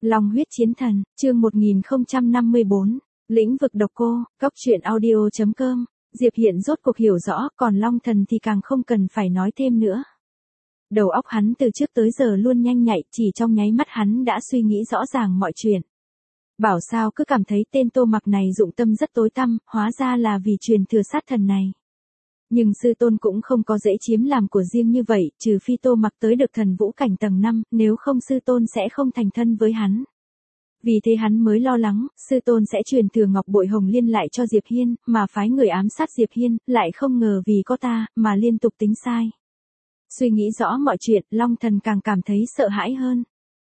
Long huyết chiến thần, chương 1054, lĩnh vực độc cô, Cóc truyện audio.com, Diệp Hiên rốt cuộc hiểu rõ, còn Long thần thì càng không cần phải nói thêm nữa. Đầu óc hắn từ trước tới giờ luôn nhanh nhạy, chỉ trong nháy mắt hắn đã suy nghĩ rõ ràng mọi chuyện. Bảo sao cứ cảm thấy tên Tô Mặc này dụng tâm rất tối tăm, hóa ra là vì truyền thừa sát thần này. Nhưng sư tôn cũng không có dễ chiếm làm của riêng như vậy, trừ phi Tô Mặc tới được thần vũ cảnh tầng 5, nếu không sư tôn sẽ không thành thân với hắn. Vì thế hắn mới lo lắng, sư tôn sẽ truyền thừa ngọc bội hồng liên lại cho Diệp Hiên, mà phái người ám sát Diệp Hiên, lại không ngờ vì có ta, mà liên tục tính sai. Suy nghĩ rõ mọi chuyện, Long thần càng cảm thấy sợ hãi hơn.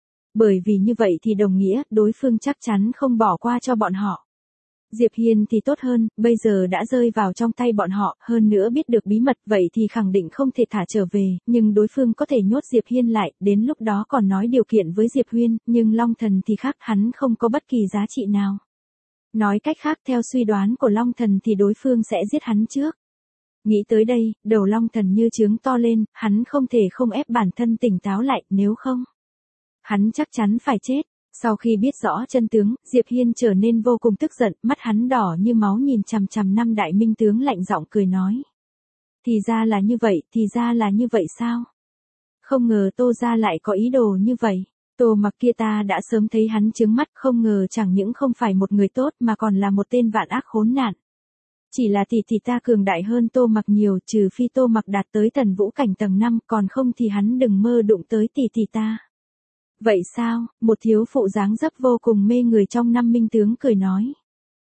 Bởi vì như vậy thì đồng nghĩa, đối phương chắc chắn không bỏ qua cho bọn họ. Diệp Hiên thì tốt hơn, bây giờ đã rơi vào trong tay bọn họ, hơn nữa biết được bí mật vậy thì khẳng định không thể thả trở về, nhưng đối phương có thể nhốt Diệp Hiên lại, đến lúc đó còn nói điều kiện với Diệp Hiên, nhưng Long thần thì khác, hắn không có bất kỳ giá trị nào. Nói cách khác, theo suy đoán của Long thần thì đối phương sẽ giết hắn trước. Nghĩ tới đây, đầu Long thần như trướng to lên, hắn không thể không ép bản thân tỉnh táo lại, nếu không, hắn chắc chắn phải chết. Sau khi biết rõ chân tướng, Diệp Hiên trở nên vô cùng tức giận, mắt hắn đỏ như máu nhìn chằm chằm năm đại minh tướng lạnh giọng cười nói. Thì ra là như vậy, thì ra là như vậy sao? Không ngờ Tô gia lại có ý đồ như vậy. Tô Mặc kia ta đã sớm thấy hắn trướng mắt, không ngờ chẳng những không phải một người tốt mà còn là một tên vạn ác khốn nạn. Chỉ là tỷ ta cường đại hơn Tô Mặc nhiều, trừ phi Tô Mặc đạt tới thần vũ cảnh tầng 5, còn không thì hắn đừng mơ đụng tới tỷ ta. Vậy sao? Một thiếu phụ dáng dấp vô cùng mê người trong năm minh tướng cười nói.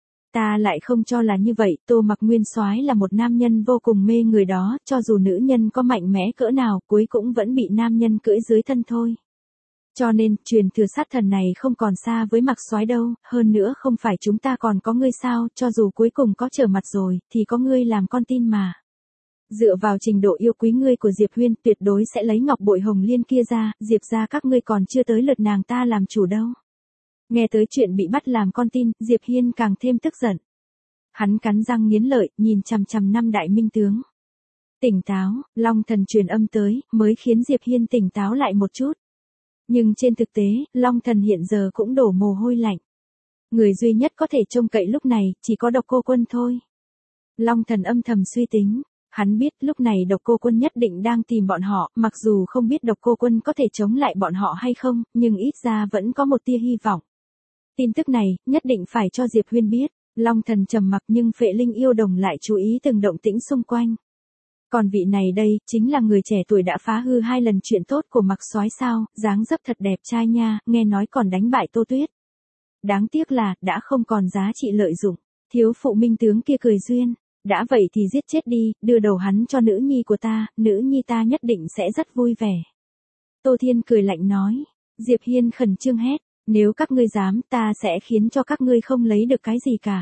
Ta lại không cho là như vậy, Tô Mặc nguyên soái là một nam nhân vô cùng mê người đó, cho dù nữ nhân có mạnh mẽ cỡ nào, cuối cũng vẫn bị nam nhân cưỡi dưới thân thôi. Cho nên, truyền thừa sát thần này không còn xa với Mặc soái đâu, hơn nữa không phải chúng ta còn có ngươi sao, cho dù cuối cùng có trở mặt rồi, thì có ngươi làm con tin mà. Dựa vào trình độ yêu quý ngươi của Diệp Huyên, tuyệt đối sẽ lấy ngọc bội hồng liên kia ra, Diệp ra các ngươi còn chưa tới lượt nàng ta làm chủ đâu. Nghe tới chuyện bị bắt làm con tin, Diệp Hiên càng thêm tức giận. Hắn cắn răng nghiến lợi, nhìn chằm chằm năm đại minh tướng. Tỉnh táo, Long thần truyền âm tới, mới khiến Diệp Hiên tỉnh táo lại một chút. Nhưng trên thực tế, Long thần hiện giờ cũng đổ mồ hôi lạnh. Người duy nhất có thể trông cậy lúc này, chỉ có Độc Cô Quân thôi. Long thần âm thầm suy tính. Hắn biết lúc này Độc Cô Quân nhất định đang tìm bọn họ, mặc dù không biết Độc Cô Quân có thể chống lại bọn họ hay không, nhưng ít ra vẫn có một tia hy vọng. Tin tức này, nhất định phải cho Diệp Huyên biết. Long thần trầm mặc nhưng Phệ Linh yêu đồng lại chú ý từng động tĩnh xung quanh. Còn vị này đây, chính là người trẻ tuổi đã phá hư 2 lần chuyện tốt của Mặc soái sao, dáng dấp thật đẹp trai nha, nghe nói còn đánh bại Tô Tuyết. Đáng tiếc là, đã không còn giá trị lợi dụng. Thiếu phụ minh tướng kia cười duyên. Đã vậy thì giết chết đi, đưa đầu hắn cho nữ nhi của ta, nữ nhi ta nhất định sẽ rất vui vẻ. Tô Thiên cười lạnh nói. Diệp Hiên khẩn trương hét, nếu các ngươi dám, ta sẽ khiến cho các ngươi không lấy được cái gì cả.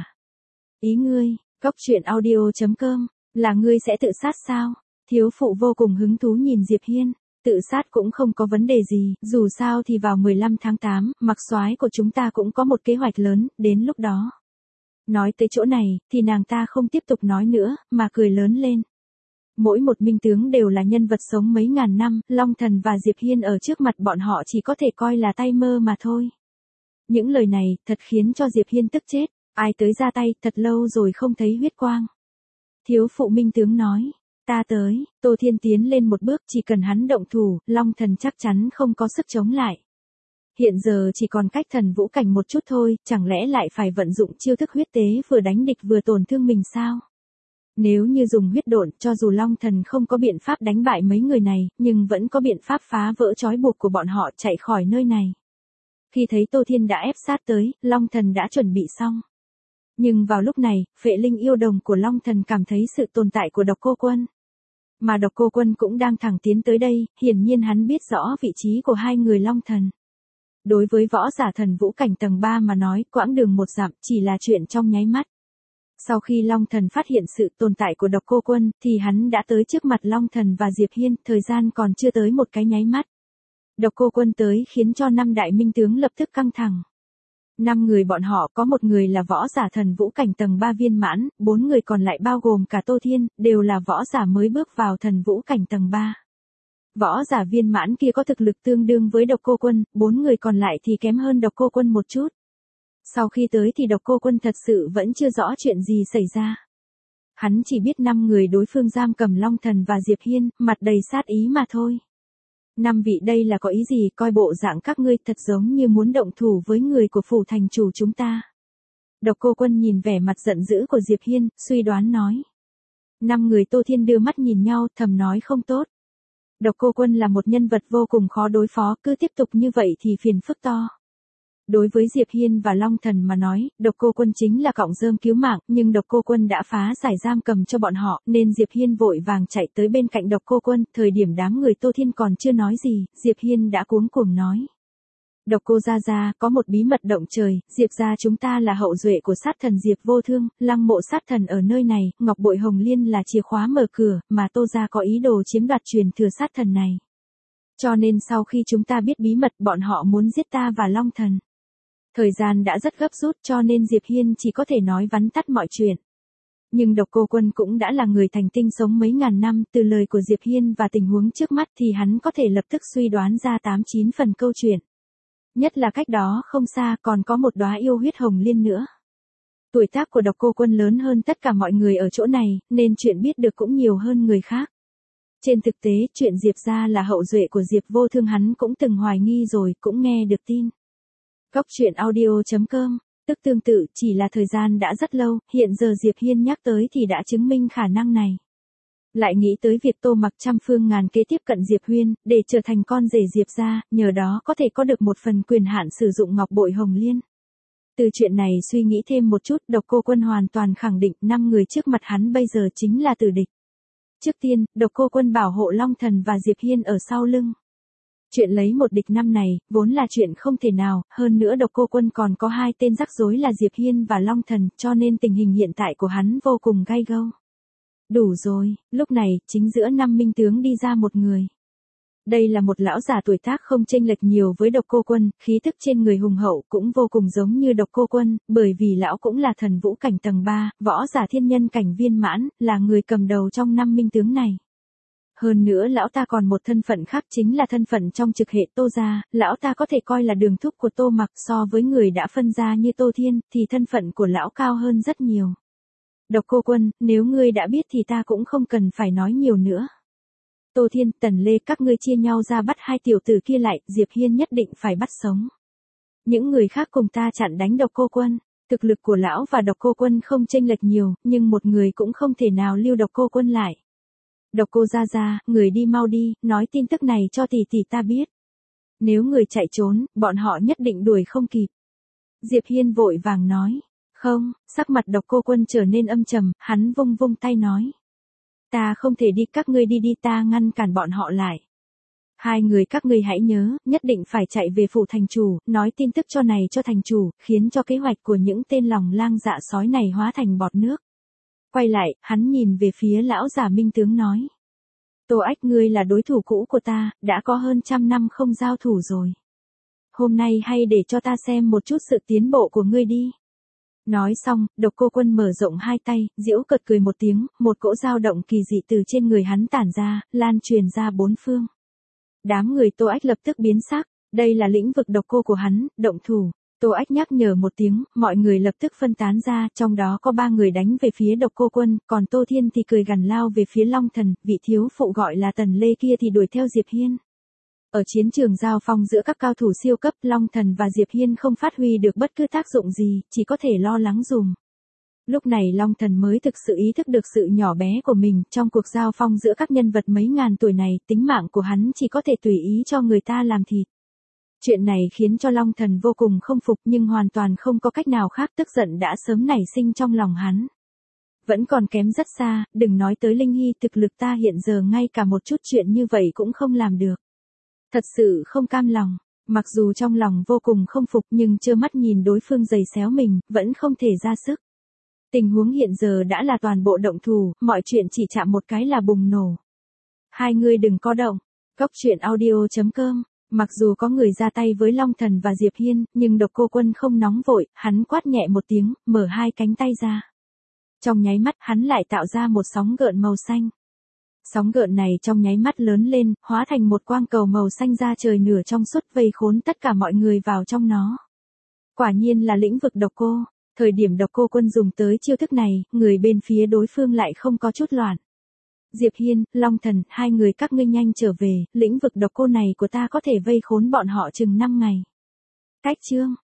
Ý ngươi, Cóc truyện audio.com, là ngươi sẽ tự sát sao? Thiếu phụ vô cùng hứng thú nhìn Diệp Hiên, tự sát cũng không có vấn đề gì, dù sao thì vào 15 tháng 8, Mặc soái của chúng ta cũng có một kế hoạch lớn, đến lúc đó. Nói tới chỗ này, thì nàng ta không tiếp tục nói nữa, mà cười lớn lên. Mỗi một minh tướng đều là nhân vật sống mấy ngàn năm, Long thần và Diệp Hiên ở trước mặt bọn họ chỉ có thể coi là tay mơ mà thôi. Những lời này, thật khiến cho Diệp Hiên tức chết, ai tới ra tay, thật lâu rồi không thấy huyết quang. Thiếu phụ minh tướng nói, ta tới, Tô Thiên tiến lên một bước, chỉ cần hắn động thủ, Long thần chắc chắn không có sức chống lại. Hiện giờ chỉ còn cách thần vũ cảnh một chút thôi, chẳng lẽ lại phải vận dụng chiêu thức huyết tế vừa đánh địch vừa tổn thương mình sao? Nếu như dùng huyết độn, cho dù Long thần không có biện pháp đánh bại mấy người này, nhưng vẫn có biện pháp phá vỡ trói buộc của bọn họ chạy khỏi nơi này. Khi thấy Tô Thiên đã ép sát tới, Long thần đã chuẩn bị xong. Nhưng vào lúc này, Phệ Linh yêu đồng của Long thần cảm thấy sự tồn tại của Độc Cô Quân. Mà Độc Cô Quân cũng đang thẳng tiến tới đây, hiển nhiên hắn biết rõ vị trí của hai người Long thần. Đối với võ giả thần vũ cảnh tầng 3 mà nói, quãng đường một dặm chỉ là chuyện trong nháy mắt. Sau khi Long thần phát hiện sự tồn tại của Độc Cô Quân, thì hắn đã tới trước mặt Long thần và Diệp Hiên, thời gian còn chưa tới một cái nháy mắt. Độc Cô Quân tới khiến cho 5 đại minh tướng lập tức căng thẳng. 5 người bọn họ có một người là võ giả thần vũ cảnh tầng 3 viên mãn, 4 người còn lại bao gồm cả Tô Thiên, đều là võ giả mới bước vào thần vũ cảnh tầng 3. võ giả viên mãn kia có thực lực tương đương với Độc Cô Quân, 4 người còn lại thì kém hơn Độc Cô Quân một chút. Sau khi tới thì Độc Cô Quân thật sự vẫn chưa rõ chuyện gì xảy ra. Hắn chỉ biết 5 người đối phương giam cầm Long Thần và Diệp Hiên, mặt đầy sát ý mà thôi. 5 vị đây là có ý gì, coi bộ dạng các ngươi thật giống như muốn động thủ với người của phủ thành chủ chúng ta. Độc Cô Quân nhìn vẻ mặt giận dữ của Diệp Hiên, suy đoán nói. 5 người Tô Thiên đưa mắt nhìn nhau, thầm nói không tốt. Độc Cô Quân là một nhân vật vô cùng khó đối phó, cứ tiếp tục như vậy thì phiền phức to. Đối với Diệp Hiên và Long Thần mà nói, Độc Cô Quân chính là cọng rơm cứu mạng, nhưng Độc Cô Quân đã phá giải giam cầm cho bọn họ, nên Diệp Hiên vội vàng chạy tới bên cạnh Độc Cô Quân, thời điểm đám người Tô Thiên còn chưa nói gì, Diệp Hiên đã cuống cuồng nói. Độc Cô gia, có một bí mật động trời, Diệp gia chúng ta là hậu duệ của sát thần Diệp Vô Thương, lăng mộ sát thần ở nơi này, ngọc bội hồng liên là chìa khóa mở cửa, mà Tô gia có ý đồ chiếm đoạt truyền thừa sát thần này. Cho nên sau khi chúng ta biết bí mật bọn họ muốn giết ta và Long Thần. Thời gian đã rất gấp rút cho nên Diệp Hiên chỉ có thể nói vắn tắt mọi chuyện. Nhưng Độc Cô Quân cũng đã là người thành tinh sống mấy ngàn năm, từ lời của Diệp Hiên và tình huống trước mắt thì hắn có thể lập tức suy đoán ra 8-9 phần câu chuyện. Nhất là cách đó không xa còn có một đóa yêu huyết hồng liên nữa. Tuổi tác của Độc Cô Quân lớn hơn tất cả mọi người ở chỗ này, nên chuyện biết được cũng nhiều hơn người khác. Trên thực tế, chuyện Diệp gia là hậu duệ của Diệp Vô Thương hắn cũng từng hoài nghi rồi, cũng nghe được tin. Góc truyện audio.com, tức tương tự, chỉ là thời gian đã rất lâu, hiện giờ Diệp Hiên nhắc tới thì đã chứng minh khả năng này. Lại nghĩ tới việc Tô Mặc trăm phương ngàn kế tiếp cận Diệp Huyên, để trở thành con rể Diệp gia, nhờ đó có thể có được một phần quyền hạn sử dụng ngọc bội hồng liên. Từ chuyện này suy nghĩ thêm một chút, Độc Cô Quân hoàn toàn khẳng định 5 người trước mặt hắn bây giờ chính là tử địch. Trước tiên, Độc Cô Quân bảo hộ Long Thần và Diệp Hiên ở sau lưng. Chuyện lấy một địch 5 này, vốn là chuyện không thể nào, hơn nữa Độc Cô Quân còn có 2 tên rắc rối là Diệp Hiên và Long Thần, cho nên tình hình hiện tại của hắn vô cùng gay gâu. Đủ rồi, lúc này, chính giữa 5 minh tướng đi ra một người. Đây là một lão già tuổi tác không chênh lệch nhiều với Độc Cô Quân, khí thức trên người hùng hậu cũng vô cùng giống như Độc Cô Quân, bởi vì lão cũng là thần vũ cảnh tầng 3, võ giả thiên nhân cảnh viên mãn, là người cầm đầu trong 5 minh tướng này. Hơn nữa lão ta còn một thân phận khác chính là thân phận trong trực hệ Tô gia, lão ta có thể coi là đường thúc của Tô Mặc, so với người đã phân ra như Tô Thiên, thì thân phận của lão cao hơn rất nhiều. Độc Cô Quân, nếu ngươi đã biết thì ta cũng không cần phải nói nhiều nữa. Tô Thiên, Tần Lê các ngươi chia nhau ra bắt 2 tiểu tử kia lại, Diệp Hiên nhất định phải bắt sống. Những người khác cùng ta chặn đánh Độc Cô Quân. Thực lực của lão và Độc Cô Quân không chênh lệch nhiều, nhưng một người cũng không thể nào lưu Độc Cô Quân lại. Độc Cô gia, người đi mau đi, nói tin tức này cho tỷ tỷ ta biết. Nếu người chạy trốn, bọn họ nhất định đuổi không kịp. Diệp Hiên vội vàng nói. Không, sắc mặt Độc Cô Quân trở nên âm trầm, hắn vung vung tay nói. Ta không thể đi, các ngươi đi ta ngăn cản bọn họ lại. 2 người các ngươi hãy nhớ, nhất định phải chạy về phủ thành chủ, nói tin tức cho này cho thành chủ, khiến cho kế hoạch của những tên lòng lang dạ sói này hóa thành bọt nước. Quay lại, hắn nhìn về phía lão giả minh tướng nói. Tô Ách ngươi là đối thủ cũ của ta, đã có hơn 100 năm không giao thủ rồi. Hôm nay hay để cho ta xem một chút sự tiến bộ của ngươi đi. Nói xong, Độc Cô Quân mở rộng 2 tay, giễu cợt cười một tiếng, một cỗ dao động kỳ dị từ trên người hắn tản ra, lan truyền ra 4 phương. Đám người Tô Ách lập tức biến sắc, đây là lĩnh vực độc cô của hắn, động thủ. Tô Ách nhắc nhở một tiếng, mọi người lập tức phân tán ra, trong đó có 3 người đánh về phía Độc Cô Quân, còn Tô Thiên thì cười gằn lao về phía Long Thần, vị thiếu phụ gọi là Tần Lê kia thì đuổi theo Diệp Hiên. Ở chiến trường giao phong giữa các cao thủ siêu cấp, Long Thần và Diệp Hiên không phát huy được bất cứ tác dụng gì, chỉ có thể lo lắng dùm. Lúc này Long Thần mới thực sự ý thức được sự nhỏ bé của mình, trong cuộc giao phong giữa các nhân vật mấy ngàn tuổi này, tính mạng của hắn chỉ có thể tùy ý cho người ta làm thịt. Chuyện này khiến cho Long Thần vô cùng không phục nhưng hoàn toàn không có cách nào khác, tức giận đã sớm nảy sinh trong lòng hắn. Vẫn còn kém rất xa, đừng nói tới Linh Hy, thực lực ta hiện giờ ngay cả một chút chuyện như vậy cũng không làm được. Thật sự không cam lòng, mặc dù trong lòng vô cùng không phục nhưng trơ mắt nhìn đối phương giày xéo mình, vẫn không thể ra sức. Tình huống hiện giờ đã là toàn bộ động thủ, mọi chuyện chỉ chạm một cái là bùng nổ. Hai người đừng có động. Góc truyện audio.com. Mặc dù có người ra tay với Long Thần và Diệp Hiên, nhưng Độc Cô Quân không nóng vội, hắn quát nhẹ một tiếng, mở 2 cánh tay ra. Trong nháy mắt hắn lại tạo ra một sóng gợn màu xanh. Sóng gợn này trong nháy mắt lớn lên, hóa thành một quang cầu màu xanh ra trời nửa trong suốt vây khốn tất cả mọi người vào trong nó. Quả nhiên là lĩnh vực độc cô. Thời điểm độc cô quân dùng tới chiêu thức này, người bên phía đối phương lại không có chút loạn. Diệp Hiên, Long Thần, hai người các ngươi nhanh trở về, lĩnh vực độc cô này của ta có thể vây khốn bọn họ chừng 5 ngày. Cách chương.